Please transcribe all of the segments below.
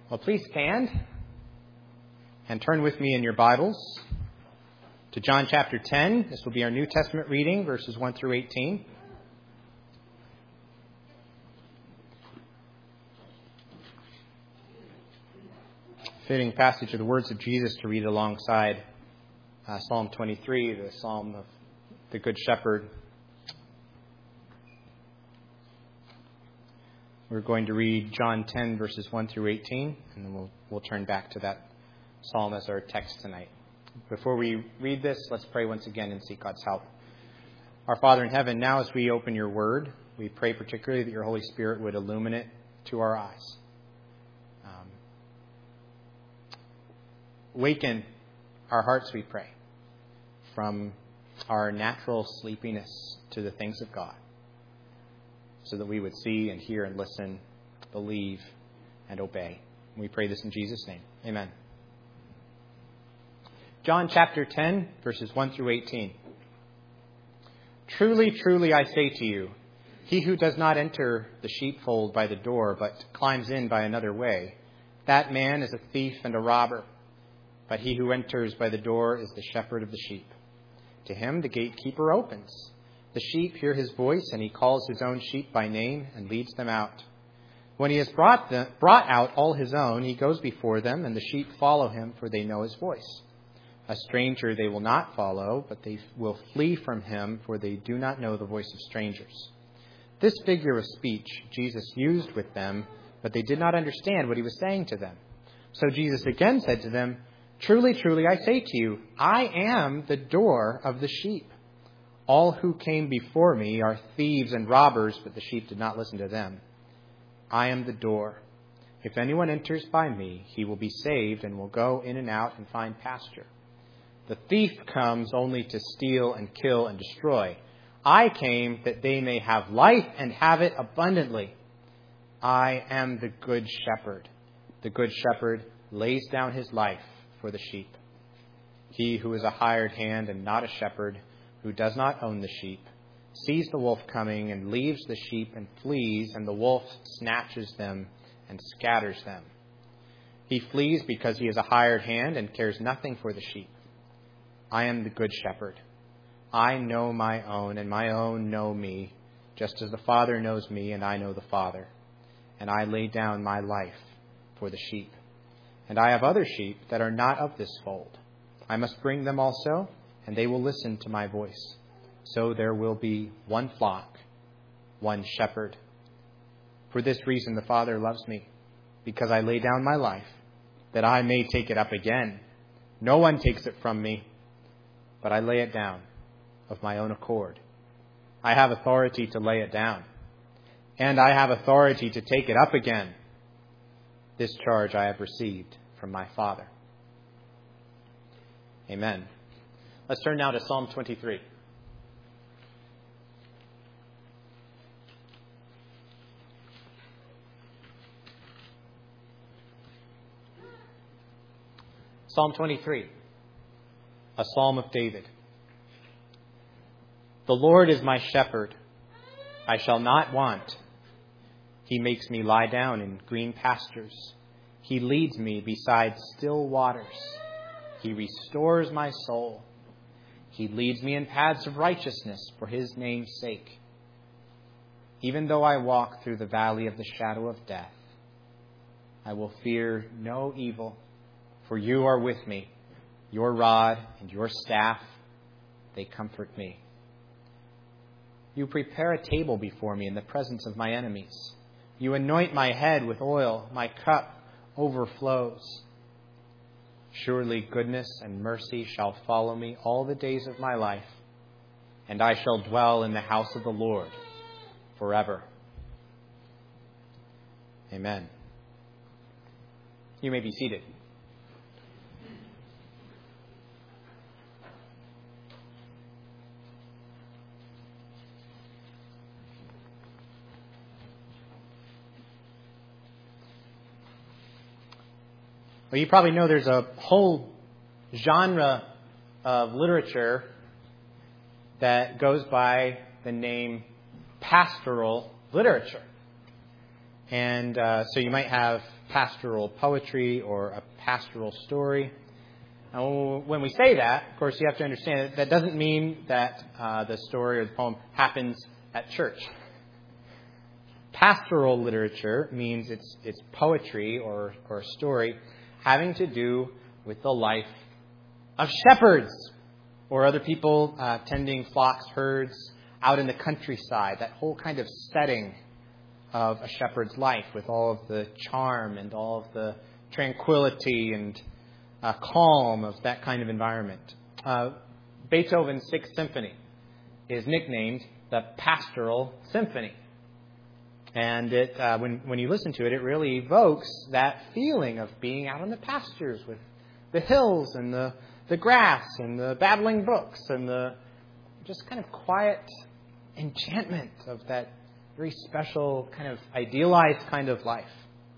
Well, please stand and turn with me in your Bibles to John chapter 10. This will be our New Testament reading, verses 1 through 18. Fitting passage of the words of Jesus to read alongside Psalm 23, the Psalm of the Good Shepherd. We're going to read John 10, verses 1 through 18, and then we'll turn back to that psalm as our text tonight. Before we read this, let's pray once again and seek God's help. Our Father in heaven, now as we open your word, we pray particularly that your Holy Spirit would illumine it to our eyes. Waken our hearts, we pray, from our natural sleepiness to the things of God, so that we would see and hear and listen, believe and obey. We pray this in Jesus' name. Amen. John chapter 10, verses 1 through 18. Truly, truly, I say to you, he who does not enter the sheepfold by the door, but climbs in by another way, that man is a thief and a robber. But he who enters by the door is the shepherd of the sheep. To him the gatekeeper opens. The sheep hear his voice, and he calls his own sheep by name and leads them out. When he has brought out all his own, he goes before them, and the sheep follow him, for they know his voice. A stranger they will not follow, but they will flee from him, for they do not know the voice of strangers. This figure of speech Jesus used with them, but they did not understand what he was saying to them. So Jesus again said to them, Truly, truly, I say to you, I am the door of the sheep. All who came before me are thieves and robbers, but the sheep did not listen to them. I am the door. If anyone enters by me, he will be saved and will go in and out and find pasture. The thief comes only to steal and kill and destroy. I came that they may have life and have it abundantly. I am the good shepherd. The good shepherd lays down his life for the sheep. He who is a hired hand and not a shepherd, who does not own the sheep, sees the wolf coming and leaves the sheep and flees, and the wolf snatches them and scatters them. He flees because he is a hired hand and cares nothing for the sheep. I am the good shepherd. I know my own, and my own know me, just as the Father knows me, and I know the Father. And I lay down my life for the sheep. And I have other sheep that are not of this fold. I must bring them also, and they will listen to my voice. So there will be one flock, one shepherd. For this reason the Father loves me, because I lay down my life, that I may take it up again. No one takes it from me, but I lay it down of my own accord. I have authority to lay it down, and I have authority to take it up again. This charge I have received from my Father. Amen. Let's turn now to Psalm 23. Psalm 23, a psalm of David. The Lord is my shepherd. I shall not want. He makes me lie down in green pastures. He leads me beside still waters. He restores my soul. He leads me in paths of righteousness for his name's sake. Even though I walk through the valley of the shadow of death, I will fear no evil, for you are with me. Your rod and your staff, they comfort me. You prepare a table before me in the presence of my enemies. You anoint my head with oil. My cup overflows. Surely goodness and mercy shall follow me all the days of my life, and I shall dwell in the house of the Lord forever. Amen. You may be seated. Well, you probably know there's a whole genre of literature that goes by the name pastoral literature. And so you might have pastoral poetry or a pastoral story. Now, when we say that, of course, you have to understand that doesn't mean that the story or the poem happens at church. Pastoral literature means it's poetry or a story having to do with the life of shepherds or other people tending flocks, herds, out in the countryside. That whole kind of setting of a shepherd's life with all of the charm and all of the tranquility and calm of that kind of environment. Beethoven's Sixth Symphony is nicknamed the Pastoral Symphony. And it, when you listen to it, it really evokes that feeling of being out on the pastures with the hills and the grass and the babbling brooks and the just kind of quiet enchantment of that very special kind of idealized kind of life.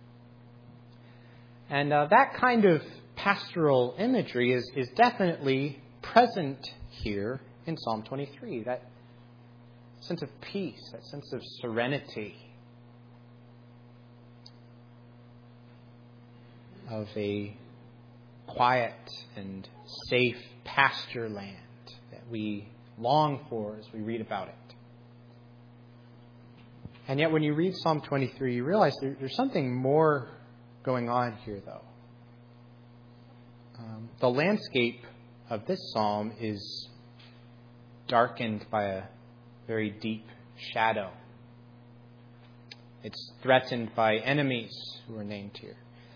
And that kind of pastoral imagery is definitely present here in Psalm 23. That sense of peace, that sense of serenity, of a quiet and safe pasture land that we long for as we read about it. And yet when you read Psalm 23, you realize there's something more going on here, though. The landscape of this psalm is darkened by a very deep shadow. It's threatened by enemies who are named here.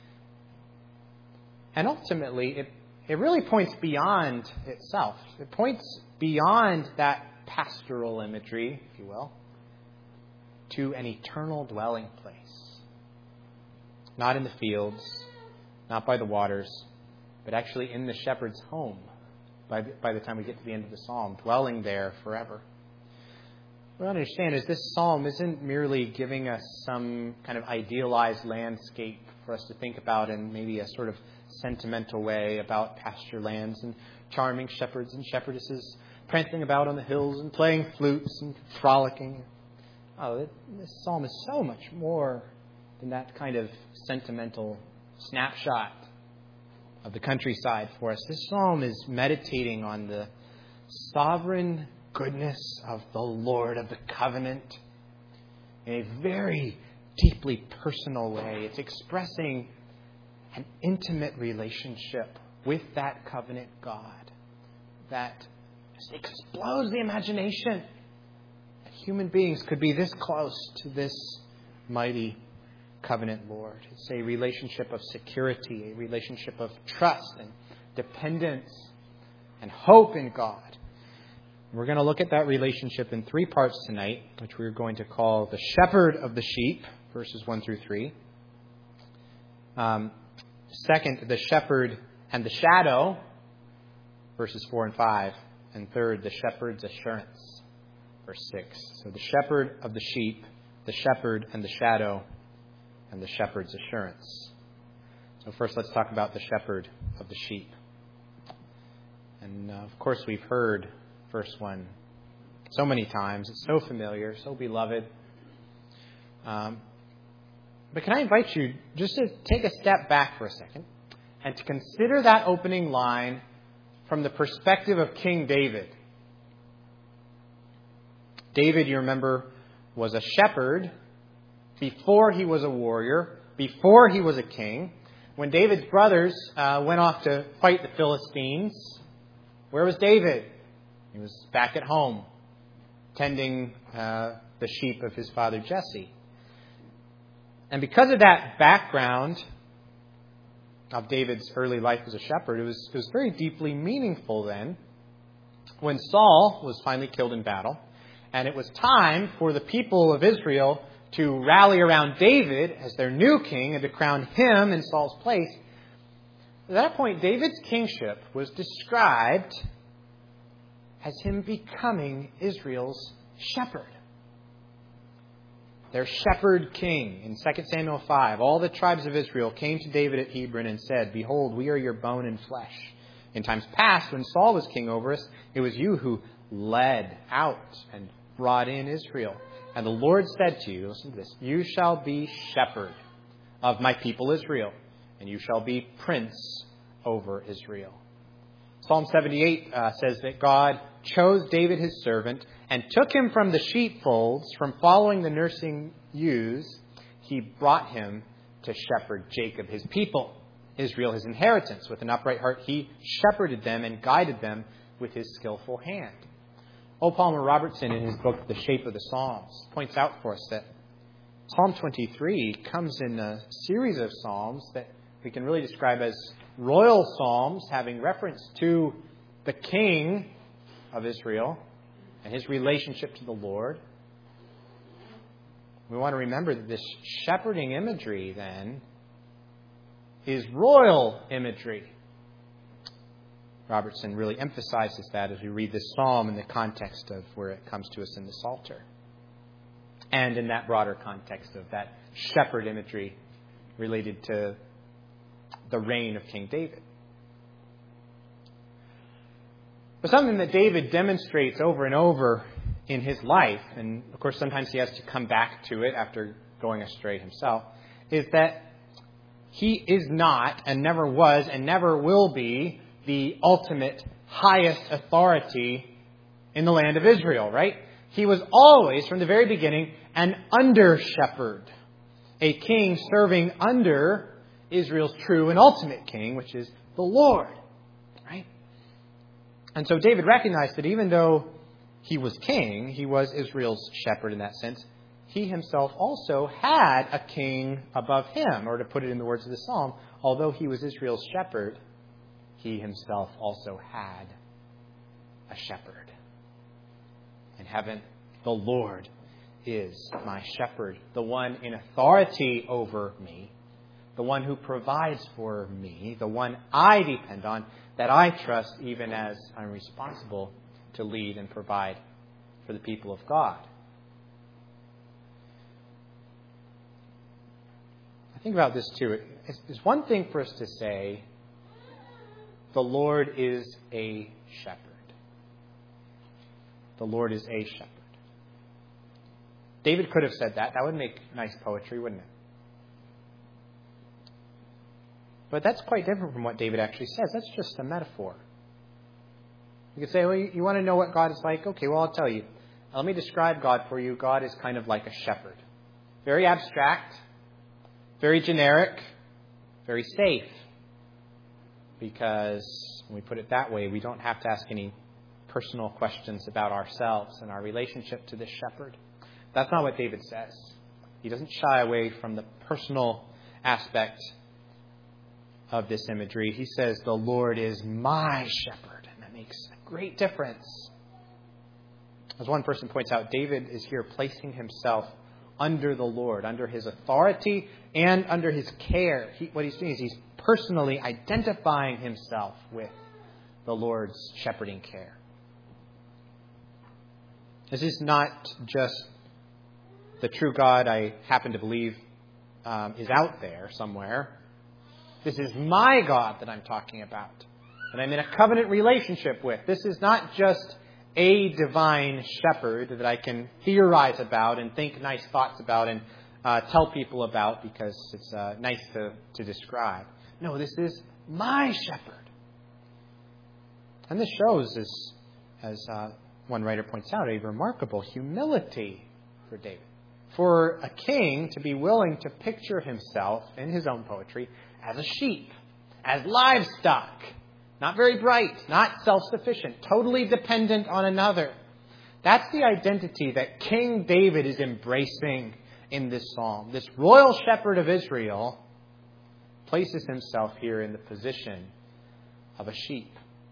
And ultimately, it really points beyond itself. It points beyond that pastoral imagery, if you will, to an eternal dwelling place. Not in the fields, not by the waters, but actually in the shepherd's home by the time we get to the end of the psalm, dwelling there forever. What I understand is this psalm isn't merely giving us some kind of idealized landscape for us to think about in maybe a sort of sentimental way about pasture lands and charming shepherds and shepherdesses prancing about on the hills and playing flutes and frolicking. Oh, this psalm is so much more than that kind of sentimental snapshot of the countryside for us. This psalm is meditating on the sovereign goodness of the Lord of the covenant in a very deeply personal way. It's expressing an intimate relationship with that covenant God that just explodes the imagination that human beings could be this close to this mighty covenant Lord. It's a relationship of security, a relationship of trust and dependence and hope in God. We're going to look at that relationship in three parts tonight, which we're going to call the shepherd of the sheep, verses 1 through 3. Second, the shepherd and the shadow, verses 4 and 5. And third, the shepherd's assurance, verse 6. So the shepherd of the sheep, the shepherd and the shadow, and the shepherd's assurance. So first, let's talk about the shepherd of the sheep. And of course, we've heard verse 1 so many times. It's so familiar, so beloved. But can I invite you just to take a step back for a second and to consider that opening line from the perspective of King David. David, you remember, was a shepherd before he was a warrior, before he was a king. When David's brothers went off to fight the Philistines, where was David? He was back at home, tending the sheep of his father Jesse. And because of that background of David's early life as a shepherd, it was very deeply meaningful then when Saul was finally killed in battle, and it was time for the people of Israel to rally around David as their new king and to crown him in Saul's place. At that point, David's kingship was described as him becoming Israel's shepherd. Their shepherd king. In 2 Samuel 5, all the tribes of Israel came to David at Hebron and said, "Behold, we are your bone and flesh. In times past, when Saul was king over us, it was you who led out and brought in Israel. And the Lord said to you," listen to this, "you shall be shepherd of my people Israel, and you shall be prince over Israel. Psalm 78 says that God chose David his servant and took him from the sheepfolds, from following the nursing ewes. He brought him to shepherd Jacob his people, Israel his inheritance. With an upright heart he shepherded them and guided them with his skillful hand. O. Palmer Robertson, in his book The Shape of the Psalms, points out for us that Psalm 23 comes in a series of psalms that we can really describe as royal psalms, having reference to the king of Israel and his relationship to the Lord. We want to remember that this shepherding imagery, then, is royal imagery. Robertson really emphasizes that as we read this psalm in the context of where it comes to us in the Psalter. And in that broader context of that shepherd imagery related to the reign of King David. But something that David demonstrates over and over in his life, and of course sometimes he has to come back to it after going astray himself, is that he is not and never was and never will be the ultimate highest authority in the land of Israel, right? He was always, from the very beginning, an under-shepherd, a king serving under Israel's true and ultimate king, which is the Lord, right? And so David recognized that even though he was king, he was Israel's shepherd in that sense, he himself also had a king above him, or to put it in the words of the psalm, although he was Israel's shepherd, he himself also had a shepherd. In heaven, the Lord is my shepherd, the one in authority over me, the one who provides for me, the one I depend on, that I trust even as I'm responsible to lead and provide for the people of God. I think about this too. It's one thing for us to say, the Lord is a shepherd. The Lord is a shepherd. David could have said that. That would make nice poetry, wouldn't it? But that's quite different from what David actually says. That's just a metaphor. You could say, well, you want to know what God is like? Okay, well, I'll tell you. Let me describe God for you. God is kind of like a shepherd. Very abstract, very generic, very safe. Because when we put it that way, we don't have to ask any personal questions about ourselves and our relationship to this shepherd. That's not what David says. He doesn't shy away from the personal aspect of this imagery. He says, the Lord is my shepherd. And that makes a great difference. As one person points out, David is here placing himself under the Lord, under his authority and under his care. What he's doing is he's personally identifying himself with the Lord's shepherding care. This is not just the true God I happen to believe is out there somewhere. This is my God that I'm talking about, that I'm in a covenant relationship with. This is not just a divine shepherd that I can theorize about and think nice thoughts about and tell people about because it's nice to describe. No, this is my shepherd. And this shows, as one writer points out, a remarkable humility for David. For a king to be willing to picture himself, in his own poetry, as a sheep, as livestock, not very bright, not self-sufficient, totally dependent on another. That's the identity that King David is embracing in this psalm. This royal shepherd of Israel places himself here in the position of a sheep.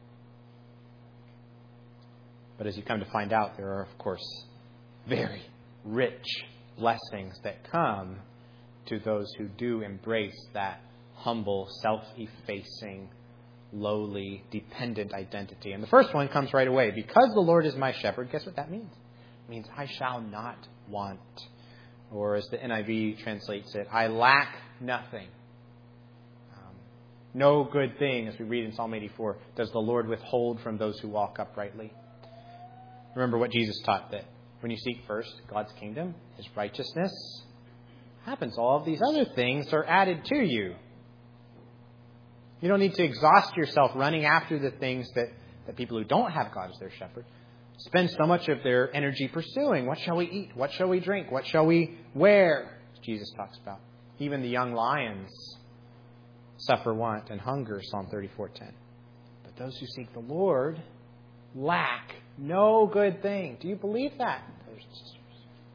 But as you come to find out, there are, of course, very rich blessings that come to those who do embrace that humble, self-effacing, lowly, dependent identity. And the first one comes right away. Because the Lord is my shepherd, guess what that means? It means I shall not want. Or as the NIV translates it, I lack nothing. No good thing, as we read in Psalm 84, does the Lord withhold from those who walk uprightly. Remember what Jesus taught, that when you seek first God's kingdom, His righteousness, happens? All of these other things are added to you. You don't need to exhaust yourself running after the things that people who don't have God as their shepherd spend so much of their energy pursuing. What shall we eat? What shall we drink? What shall we wear? As Jesus talks about. Even the young lions suffer want and hunger, Psalm 34:10. But those who seek the Lord lack no good thing. Do you believe that, brothers and sisters?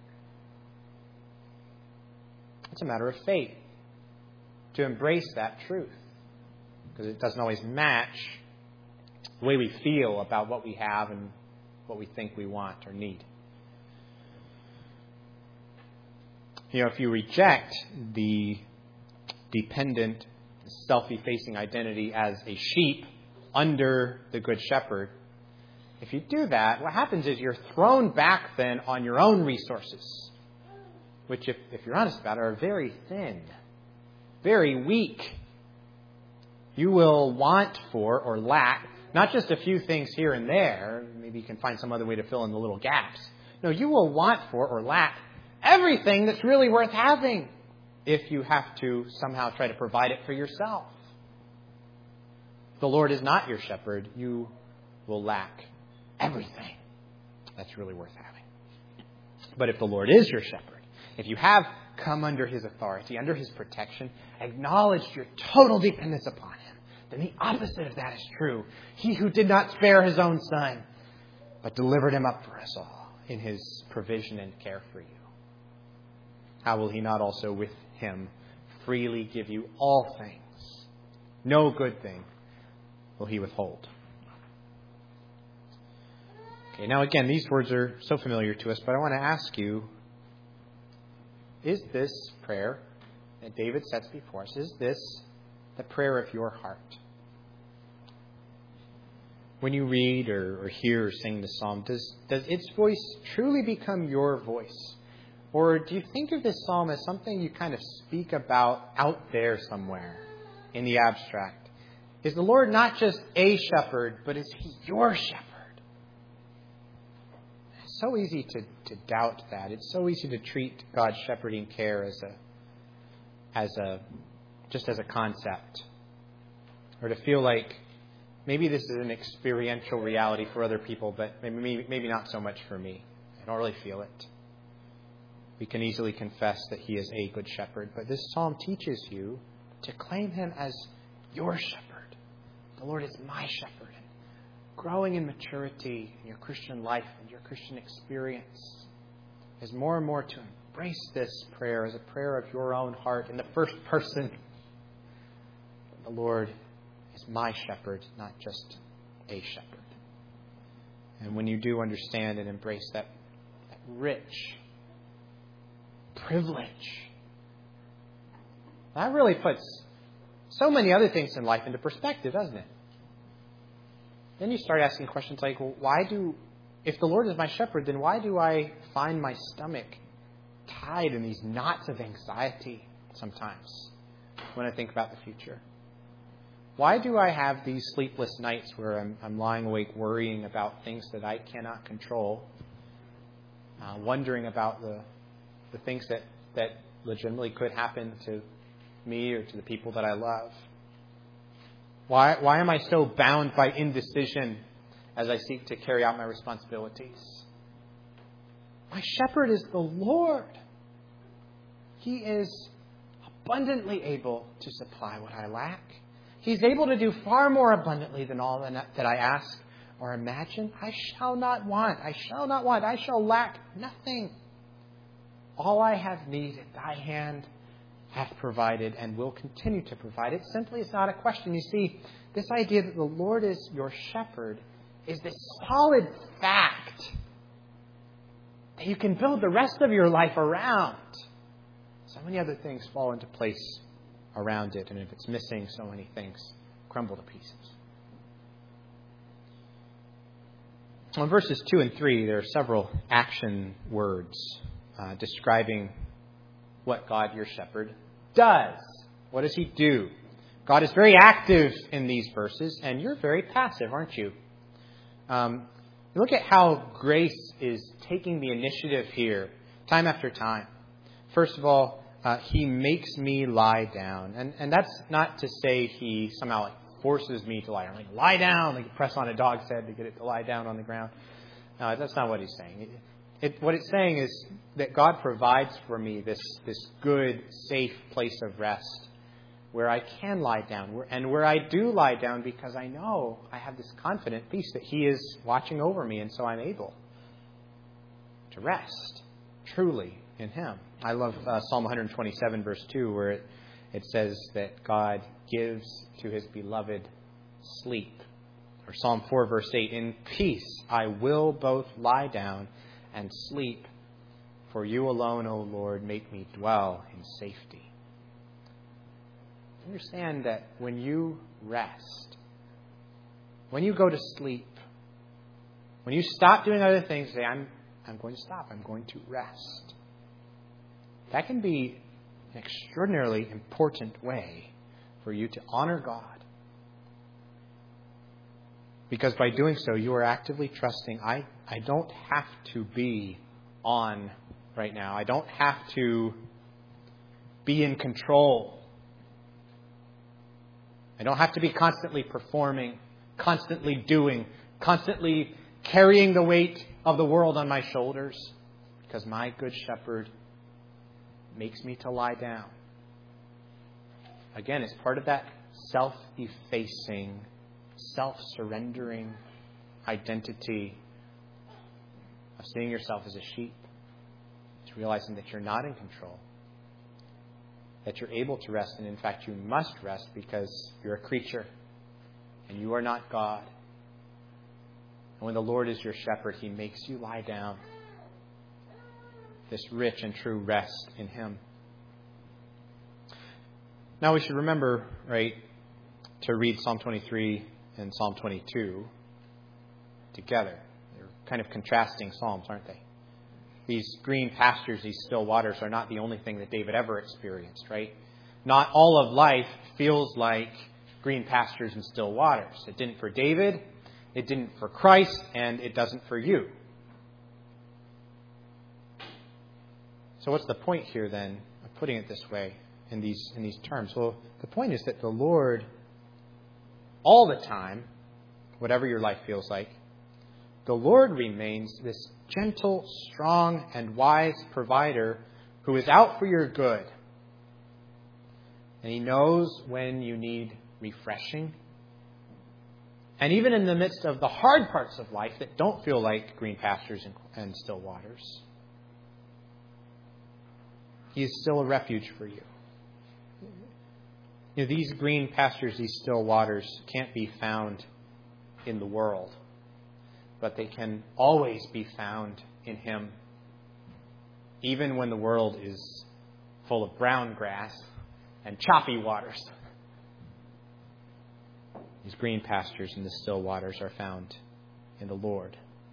It's a matter of faith to embrace that truth, because it doesn't always match the way we feel about what we have and what we think we want or need. You know, if you reject the dependent, self-effacing identity as a sheep under the Good Shepherd, if you do that, what happens is you're thrown back then on your own resources, which, if you're honest about it, are very thin, very weak. You will want for or lack not just a few things here and there. Maybe you can find some other way to fill in the little gaps. No, you will want for or lack everything that's really worth having if you have to somehow try to provide it for yourself. If the Lord is not your shepherd, you will lack everything that's really worth having. But if the Lord is your shepherd, if you have come under His authority, under His protection, acknowledged your total dependence upon Him, then the opposite of that is true. He who did not spare His own Son, but delivered Him up for us all in His provision and care for you, how will He not also with Him freely give you all things? No good thing will He withhold. Okay, now again, these words are so familiar to us, but I want to ask you, is this prayer that David sets before us, is this the prayer of your heart? When you read or hear or sing the psalm, does its voice truly become your voice? Or do you think of this psalm as something you kind of speak about out there somewhere in the abstract? Is the Lord not just a shepherd, but is He your shepherd? It's so easy to doubt that. It's so easy to treat God's shepherding care as a concept, or to feel like maybe this is an experiential reality for other people, but maybe not so much for me. I don't really feel it. We can easily confess that He is a good shepherd, but this psalm teaches you to claim Him as your shepherd. The Lord is my shepherd. And growing in maturity in your Christian life and your Christian experience is more and more to embrace this prayer as a prayer of your own heart in the first person. The Lord is my shepherd, not just a shepherd. And when you do understand and embrace that rich privilege, that really puts so many other things in life into perspective, doesn't it? Then you start asking questions like, well, if the Lord is my shepherd, then why do I find my stomach tied in these knots of anxiety sometimes when I think about the future? Why do I have these sleepless nights where I'm lying awake worrying about things that I cannot control, wondering about the things that legitimately could happen to me or to the people that I love? Why am I so bound by indecision as I seek to carry out my responsibilities? My shepherd is the Lord. He is abundantly able to supply what I lack. He's able to do far more abundantly than all that I ask or imagine. I shall not want. I shall not want. I shall lack nothing. All I have needed, Thy hand hath provided and will continue to provide. It simply is not a question. You see, this idea that the Lord is your shepherd is this solid fact that you can build the rest of your life around. So many other things fall into place around it, and if it's missing, so many things crumble to pieces. Well, in verses 2 and 3, there are several action words describing what God, your shepherd, does. What does He do? God is very active in these verses, and you're very passive, aren't you? Look at how grace is taking the initiative here, time after time. First of all, He makes me lie down. And that's not to say He somehow forces me to lie down. Like, lie down, like you press on a dog's head to get it to lie down on the ground. No, that's not what He's saying. What it's saying is that God provides for me this good, safe place of rest where I can lie down, and where I do lie down because I know I have this confident peace that He is watching over me, and so I'm able to rest truly in Him. I love Psalm 127, verse 2, where it says that God gives to His beloved sleep. Or Psalm 4, verse 8, in peace I will both lie down and sleep, for You alone, O Lord, make me dwell in safety. Understand that when you rest, when you go to sleep, when you stop doing other things, say, I'm going to stop, I'm going to rest. That can be an extraordinarily important way for you to honor God. Because by doing so, you are actively trusting, I don't have to be on right now. I don't have to be in control. I don't have to be constantly performing, constantly doing, constantly carrying the weight of the world on my shoulders, because my good shepherd makes me to lie down. Again, it's part of that self-effacing, self-surrendering identity of seeing yourself as a sheep. It's realizing that you're not in control, that you're able to rest, and in fact you must rest because you're a creature and you are not God. And when the Lord is your shepherd, He makes you lie down. This rich and true rest in Him. Now we should remember, right, to read Psalm 23 and Psalm 22 together. They're kind of contrasting psalms, aren't they? These green pastures, these still waters are not the only thing that David ever experienced, right? Not all of life feels like green pastures and still waters. It didn't for David, it didn't for Christ, and it doesn't for you. So what's the point here then of putting it this way in these terms? Well, the point is that the Lord, all the time, whatever your life feels like, the Lord remains this gentle, strong, and wise provider who is out for your good. And He knows when you need refreshing. And even in the midst of the hard parts of life that don't feel like green pastures and still waters, He is still a refuge for you. You know, these green pastures, these still waters, can't be found in the world, but they can always be found in Him, even when the world is full of brown grass and choppy waters. These green pastures and the still waters are found in the Lord.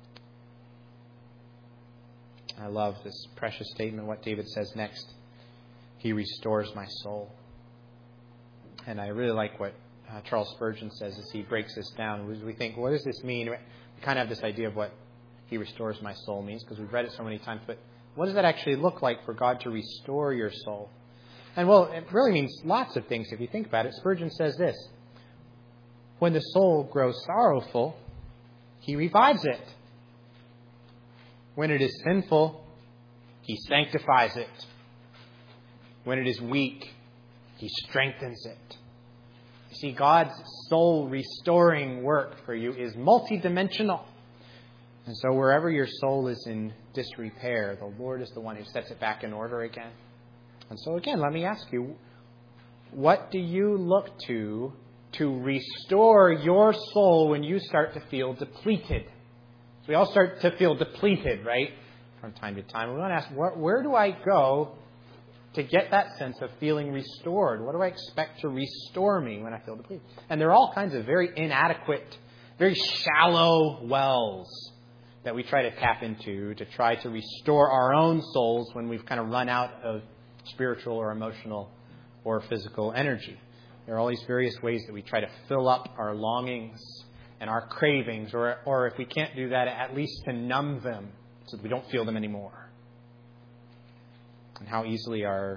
I love this precious statement, what David says next. He restores my soul. And I really like what Charles Spurgeon says as he breaks this down. We think, what does this mean? We kind of have this idea of what He restores my soul means because we've read it so many times. But what does that actually look like for God to restore your soul? And well, it really means lots of things if you think about it. Spurgeon says this: when the soul grows sorrowful, He revives it. When it is sinful, He sanctifies it. When it is weak, He strengthens it. You see, God's soul restoring work for you is multidimensional. And so wherever your soul is in disrepair, the Lord is the one who sets it back in order again. And so again, let me ask you, what do you look to restore your soul when you start to feel depleted? So we all start to feel depleted, right? From time to time. We want to ask, where do I go to get that sense of feeling restored? What do I expect to restore me when I feel depleted? And there are all kinds of very inadequate, very shallow wells that we try to tap into to try to restore our own souls when we've kind of run out of spiritual or emotional or physical energy. There are all these various ways that we try to fill up our longings and our cravings, or if we can't do that, at least to numb them so that we don't feel them anymore. And how easily our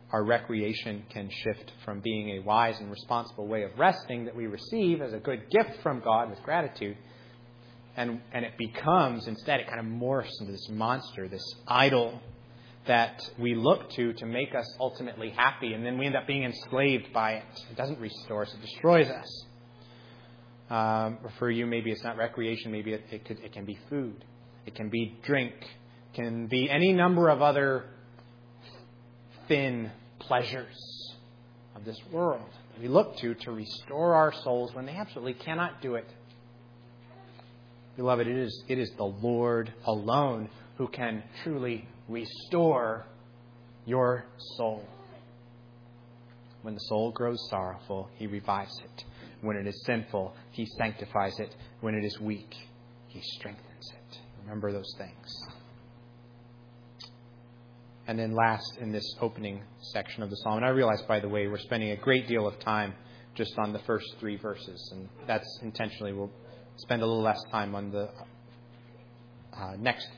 our recreation can shift from being a wise and responsible way of resting that we receive as a good gift from God with gratitude, and it becomes, instead, it kind of morphs into this monster, this idol that we look to make us ultimately happy, and then we end up being enslaved by it. It doesn't restore us, it destroys us. For you, maybe it's not recreation, maybe it can be food, it can be drink, it can be any number of other thin pleasures of this world that we look to restore our souls when they absolutely cannot do it. Beloved, it is the Lord alone who can truly restore your soul. When the soul grows sorrowful, He revives it. When it is sinful, He sanctifies it. When it is weak, He strengthens it. Remember those things. And then last in this opening section of the psalm, and I realize, by the way, we're spending a great deal of time just on the first 3 verses, and that's intentionally. We'll spend a little less time on the next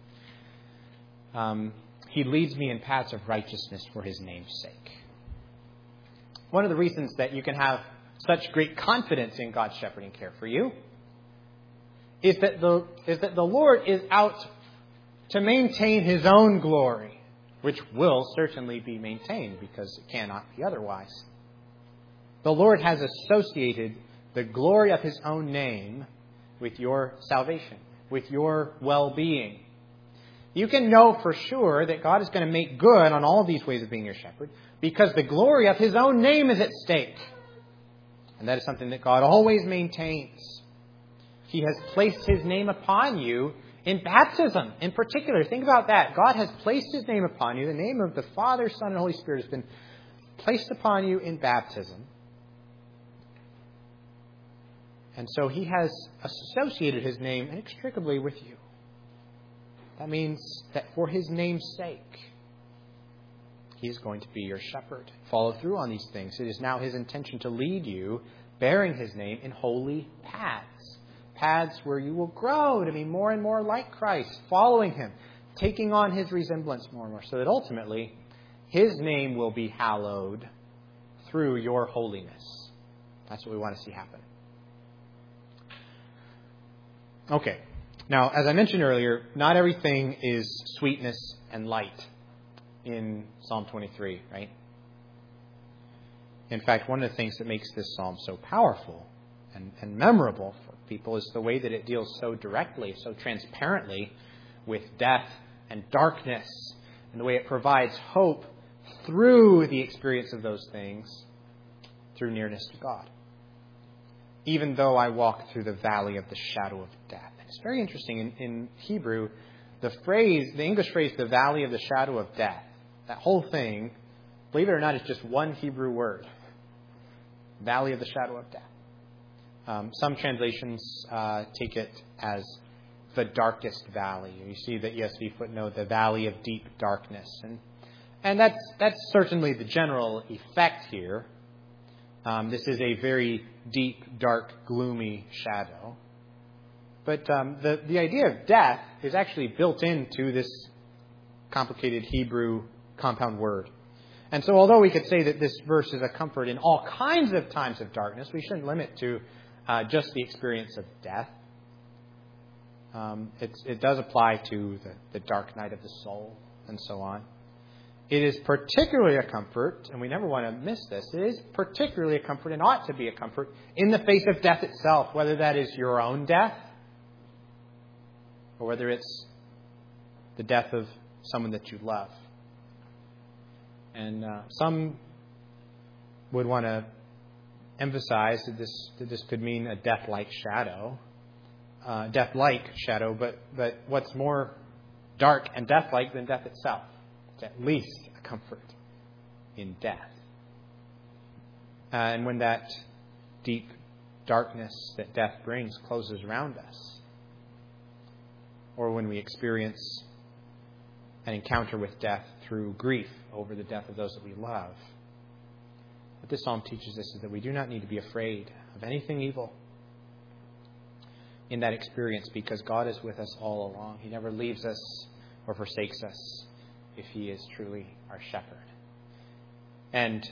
3. He leads me in paths of righteousness for His name's sake. One of the reasons that you can have such great confidence in God's shepherding care for you is that the Lord is out to maintain His own glory, which will certainly be maintained because it cannot be otherwise. The Lord has associated the glory of His own name with your salvation, with your well-being. You can know for sure that God is going to make good on all of these ways of being your shepherd because the glory of His own name is at stake. And that is something that God always maintains. He has placed His name upon you in baptism, in particular. Think about that. God has placed His name upon you. The name of the Father, Son, and Holy Spirit has been placed upon you in baptism. And so He has associated His name inextricably with you. That means that for His name's sake, He is going to be your shepherd. Follow through on these things. It is now His intention to lead you, bearing His name, in holy paths. Paths where you will grow to be more and more like Christ, following Him, taking on His resemblance more and more, so that ultimately His name will be hallowed through your holiness. That's what we want to see happen. Okay. Now, as I mentioned earlier, not everything is sweetness and light in Psalm 23, right? In fact, one of the things that makes this psalm so powerful and memorable for people is the way that it deals so directly, so transparently with death and darkness, and the way it provides hope through the experience of those things through nearness to God. Even though I walk through the valley of the shadow of death. It's very interesting. In Hebrew, the English phrase, the valley of the shadow of death, that whole thing, believe it or not, is just one Hebrew word. Valley of the shadow of death. Some translations take it as the darkest valley. You see the ESV footnote, the valley of deep darkness. And that's certainly the general effect here. This is a very deep, dark, gloomy shadow. But the idea of death is actually built into this complicated Hebrew compound word. And so although we could say that this verse is a comfort in all kinds of times of darkness, we shouldn't limit to just the experience of death. It does apply to the dark night of the soul and so on. It is particularly a comfort, and we never want to miss this, it is particularly a comfort and ought to be a comfort in the face of death itself, whether that is your own death or whether it's the death of someone that you love. And some would want to emphasize that this could mean a death-like shadow, but what's more dark and death-like than death itself? It's at least a comfort in death. And when that deep darkness that death brings closes around us, or when we experience an encounter with death through grief over the death of those that we love, what this psalm teaches us is that we do not need to be afraid of anything evil in that experience, because God is with us all along. He never leaves us or forsakes us if He is truly our shepherd. And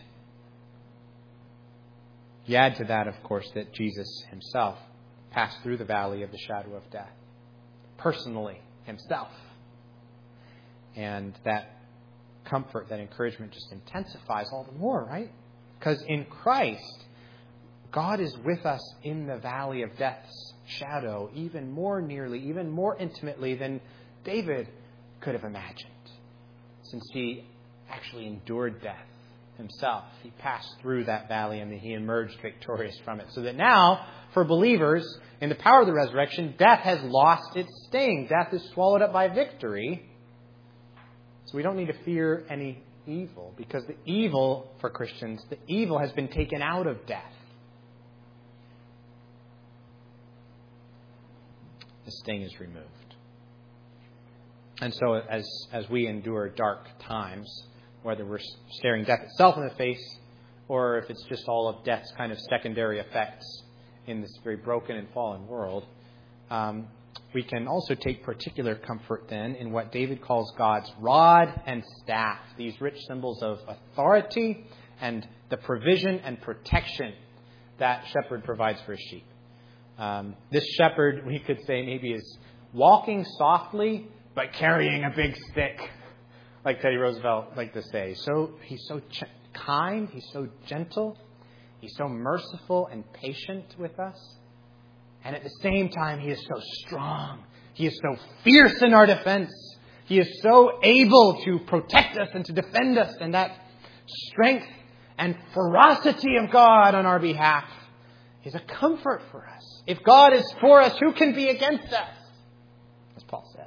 you add to that, of course, that Jesus himself passed through the valley of the shadow of death, personally himself. And that comfort, that encouragement just intensifies all the more, right? Because in Christ, God is with us in the valley of death's shadow even more nearly, even more intimately than David could have imagined, since he actually endured death himself. He passed through that valley and he emerged victorious from it. So that now, for believers, in the power of the resurrection, death has lost its sting. Death is swallowed up by victory. So we don't need to fear any evil, because the evil, for Christians, the evil has been taken out of death. The sting is removed. And so as we endure dark times, whether we're staring death itself in the face, or if it's just all of death's kind of secondary effects in this very broken and fallen world, we can also take particular comfort then in what David calls God's rod and staff, these rich symbols of authority and the provision and protection that shepherd provides for his sheep. This shepherd, we could say, maybe is walking softly but carrying a big stick, like Teddy Roosevelt liked to say. So he's so kind, he's so gentle, he's so merciful and patient with us. And at the same time, he is so strong. He is so fierce in our defense. He is so able to protect us and to defend us. And that strength and ferocity of God on our behalf is a comfort for us. If God is for us, who can be against us? As Paul says.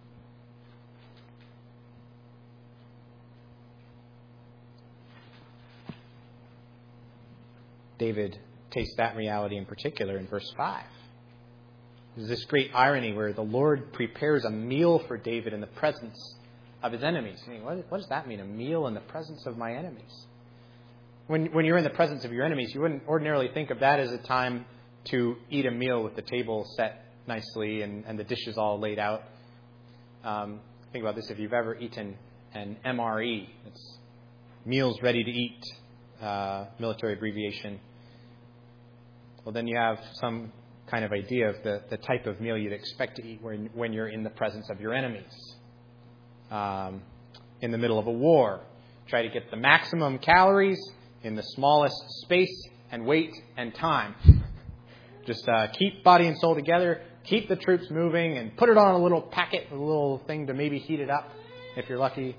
David takes that reality in particular in verse 5. There's this great irony where the Lord prepares a meal for David in the presence of his enemies. I mean, what does that mean, a meal in the presence of my enemies? When you're in the presence of your enemies, you wouldn't ordinarily think of that as a time to eat a meal with the table set nicely and the dishes all laid out. Think about this. If you've ever eaten an MRE, it's Meals Ready to Eat, military abbreviation. Well, then you have some kind of idea of the type of meal you'd expect to eat when you're in the presence of your enemies. In the middle of a war, try to get the maximum calories in the smallest space and weight and time. Just keep body and soul together, keep the troops moving, and put it on a little packet, a little thing to maybe heat it up if you're lucky.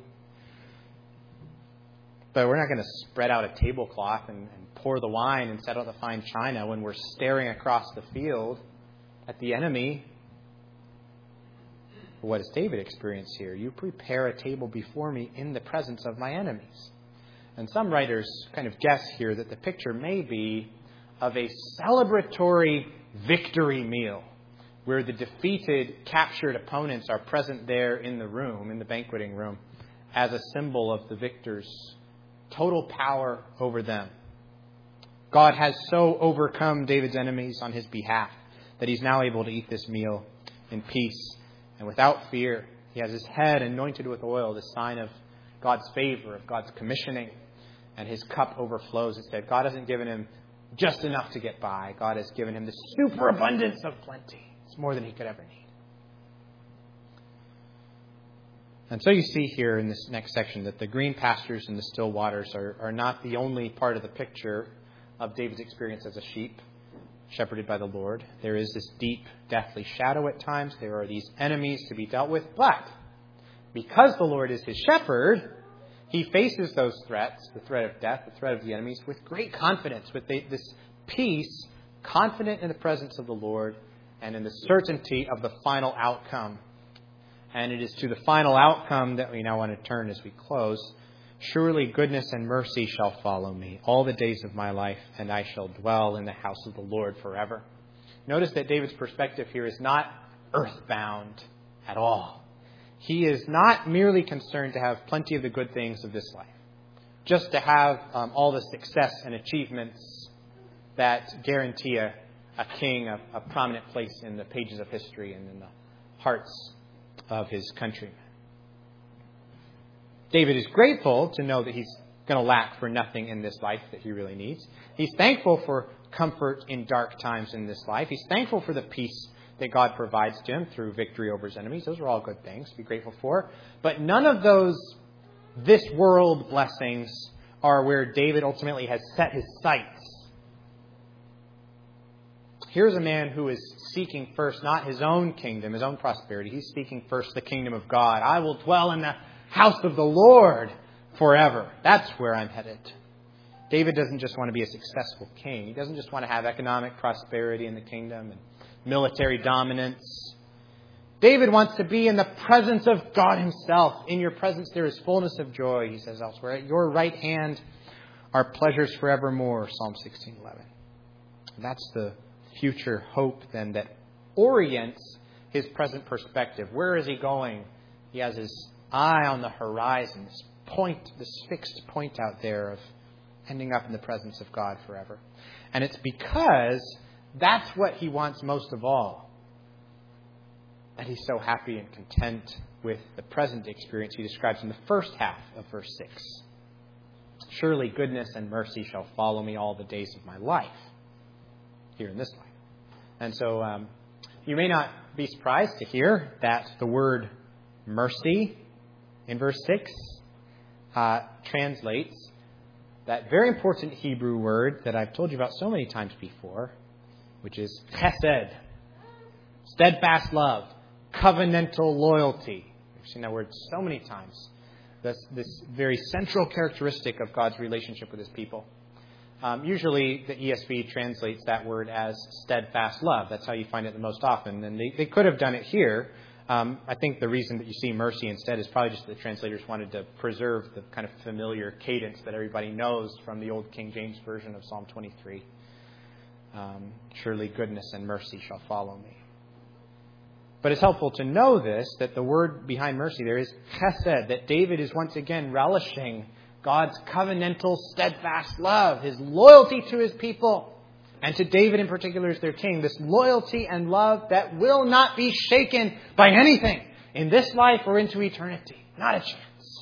But we're not going to spread out a tablecloth and pour the wine and set out the fine china when we're staring across the field at the enemy. What does David experience here? You prepare a table before me in the presence of my enemies. And some writers kind of guess here that the picture may be of a celebratory victory meal where the defeated, captured opponents are present there in the room, in the banqueting room, as a symbol of the victor's total power over them. God has so overcome David's enemies on his behalf that he's now able to eat this meal in peace and without fear. He has his head anointed with oil, the sign of God's favor, of God's commissioning, and his cup overflows. It said God hasn't given him just enough to get by. God has given him the superabundance of plenty. It's more than he could ever need. And so you see here in this next section that the green pastures and the still waters are not the only part of the picture of David's experience as a sheep shepherded by the Lord. There is this deep, deathly shadow at times. There are these enemies to be dealt with. But because the Lord is his shepherd, he faces those threats, the threat of death, the threat of the enemies, with great confidence, with this peace, confident in the presence of the Lord and in the certainty of the final outcome. And it is to the final outcome that we now want to turn as we close. Surely goodness and mercy shall follow me all the days of my life, and I shall dwell in the house of the Lord forever. Notice that David's perspective here is not earthbound at all. He is not merely concerned to have plenty of the good things of this life, just to have all the success and achievements that guarantee a king a prominent place in the pages of history and in the hearts of his countrymen. David is grateful to know that he's going to lack for nothing in this life that he really needs. He's thankful for comfort in dark times in this life. He's thankful for the peace that God provides to him through victory over his enemies. Those are all good things to be grateful for. But none of those this world blessings are where David ultimately has set his sights. Here's a man who is seeking first not his own kingdom, his own prosperity. He's seeking first the kingdom of God. I will dwell in the house of the Lord forever. That's where I'm headed. David doesn't just want to be a successful king. He doesn't just want to have economic prosperity in the kingdom and military dominance. David wants to be in the presence of God himself. In your presence there is fullness of joy, he says elsewhere. At your right hand are pleasures forevermore, Psalm 16:11. That's the future hope then that orients his present perspective. Where is he going? He has his eye on the horizon, this fixed point out there of ending up in the presence of God forever. And it's because that's what he wants most of all, that he's so happy and content with the present experience he describes in the first half of verse 6. Surely goodness and mercy shall follow me all the days of my life, here in this life. And so you may not be surprised to hear that the word mercy in verse 6 translates that very important Hebrew word that I've told you about so many times before, which is chesed, steadfast love, covenantal loyalty. We've seen that word so many times. This very central characteristic of God's relationship with his people. Usually the ESV translates that word as steadfast love. That's how you find it the most often. And they could have done it here. I think the reason that you see mercy instead is probably just the translators wanted to preserve the kind of familiar cadence that everybody knows from the old King James Version of Psalm 23. Surely goodness and mercy shall follow me. But it's helpful to know this, that the word behind mercy there is chesed, that David is once again relishing God's covenantal, steadfast love, his loyalty to his people, and to David in particular as their king, this loyalty and love that will not be shaken by anything in this life or into eternity. Not a chance.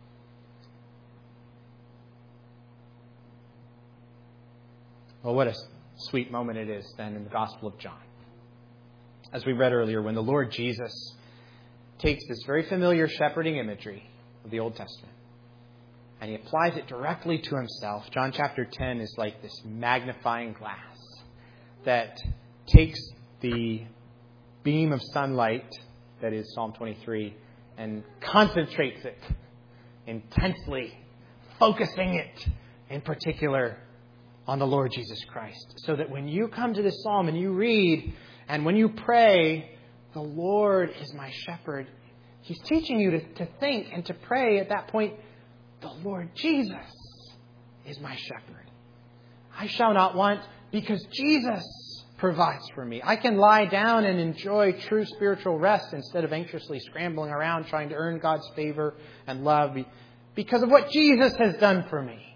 Well, what a sweet moment it is then in the Gospel of John. As we read earlier, when the Lord Jesus takes this very familiar shepherding imagery of the Old Testament and he applies it directly to himself. John chapter 10 is like this magnifying glass that takes the beam of sunlight, that is Psalm 23, and concentrates it intensely, focusing it in particular on the Lord Jesus Christ. So that when you come to this psalm and you read, and when you pray, the Lord is my shepherd, he's teaching you to think and to pray at that point, the Lord Jesus is my shepherd. I shall not want because Jesus provides for me. I can lie down and enjoy true spiritual rest instead of anxiously scrambling around trying to earn God's favor and love because of what Jesus has done for me.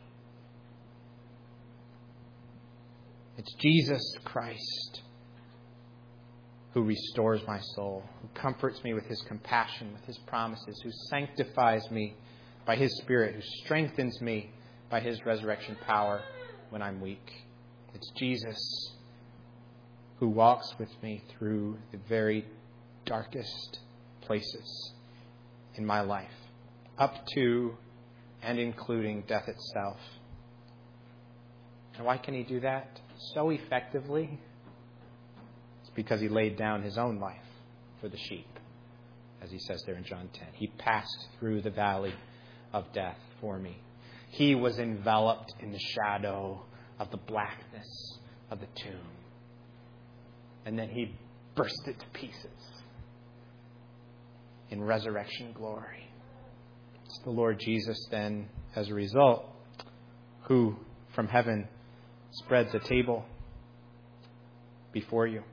It's Jesus Christ who restores my soul, who comforts me with his compassion, with his promises, who sanctifies me by his Spirit, who strengthens me by his resurrection power when I'm weak. It's Jesus who walks with me through the very darkest places in my life, up to and including death itself. And why can he do that so effectively? It's because he laid down his own life for the sheep, as he says there in John 10. He passed through the valley of death for me. He was enveloped in the shadow of the blackness of the tomb. And then he burst it to pieces in resurrection glory. It's the Lord Jesus then, as a result, who from heaven spreads a table before you,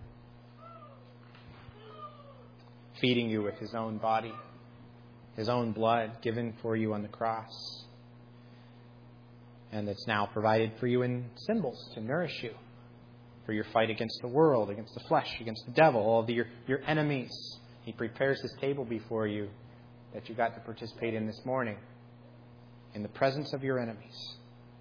feeding you with his own body, his own blood given for you on the cross. And that's now provided for you in symbols to nourish you for your fight against the world, against the flesh, against the devil, all of your enemies. He prepares this table before you that you got to participate in this morning. in the presence of your enemies.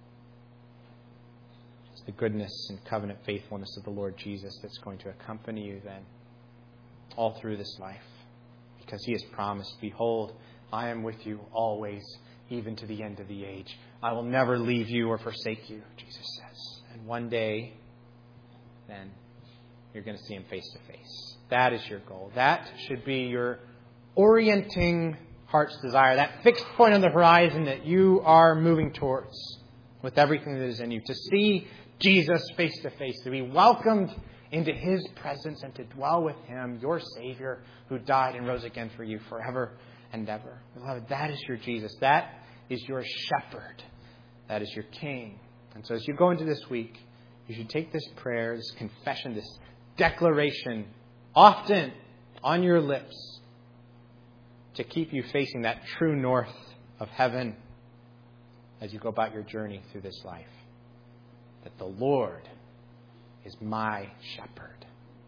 It's the goodness and covenant faithfulness of the Lord Jesus that's going to accompany you then all through this life. Because he has promised, behold, I am with you always, even to the end of the age. I will never leave you or forsake you, Jesus says. And one day, then, you're going to see him face to face. That is your goal. That should be your orienting heart's desire, that fixed point on the horizon that you are moving towards with everything that is in you. To see Jesus face to face, to be welcomed into his presence and to dwell with him, your Savior, who died and rose again for you forever and ever. Beloved, that is your Jesus. That is your shepherd. That is your king. And so as you go into this week, you should take this prayer, this confession, this declaration often on your lips to keep you facing that true north of heaven as you go about your journey through this life. That the Lord is my shepherd.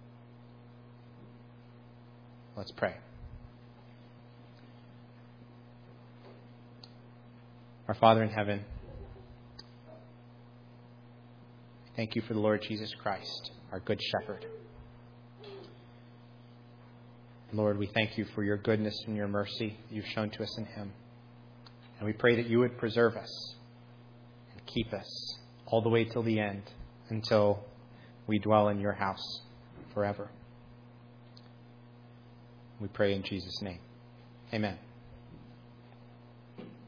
Let's pray. Our Father in heaven, thank you for the Lord Jesus Christ, our good shepherd. Lord, we thank you for your goodness and your mercy you've shown to us in him. And we pray that you would preserve us and keep us all the way till the end, until we dwell in your house forever. We pray in Jesus' name. Amen.